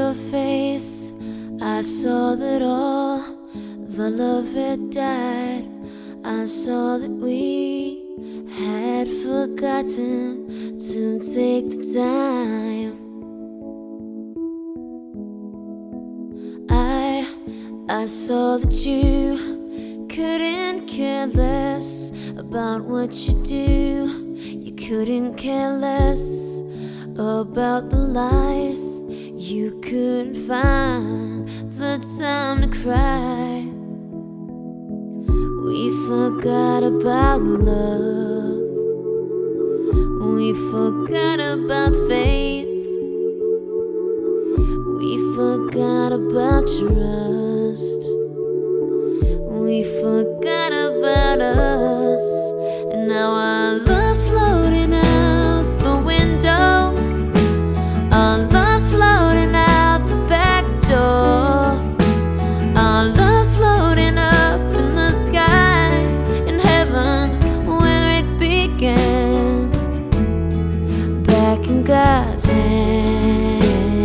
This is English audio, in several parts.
your face, I saw that all the love had died. I saw that we had forgotten to take the time. I saw that you couldn't care less about what you do. You couldn't care less about the lies. You couldn't find the time to cry. We forgot about love. We forgot about faith. We forgot about trust. We forgot about us. And now our love's floating out the window. Our love's floating out the back door. Our love's floating up in the sky, in heaven where it began. Back in God's hands.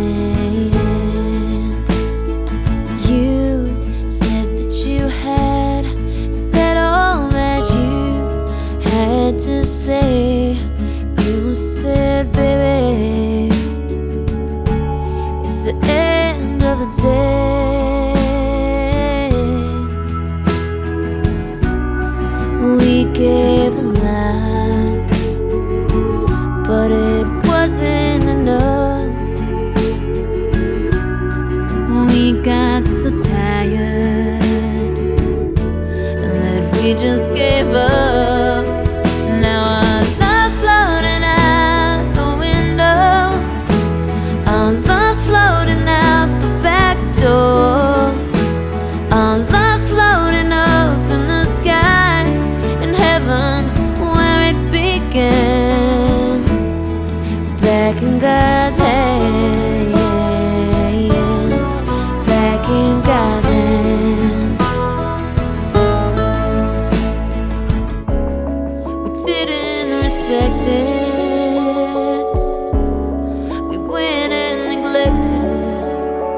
You said that you had said all that you had to say. You said, baby, it's the end of the day. We gave a line, but it wasn't enough. We got so tired that we just gave up. Now our love's floating out the window. Our love's floating out the back door. Our love's floating up in the sky, in heaven where it began. Back in God's hands. Back in God's hands. We didn't respect it. We went and neglected it.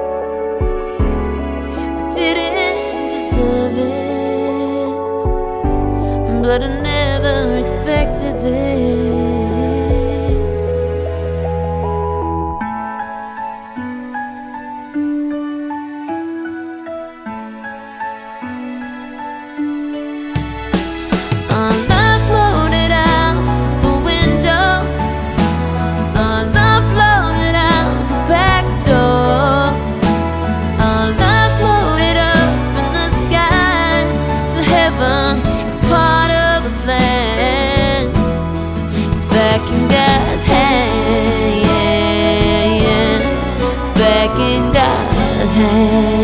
We didn't deserve it, but I never expected this. Our love floated out the window. Our love floated out the back door. Our love floated up in the sky to heaven. It's part of the plan. It's back in God's hands. Back in God's hands.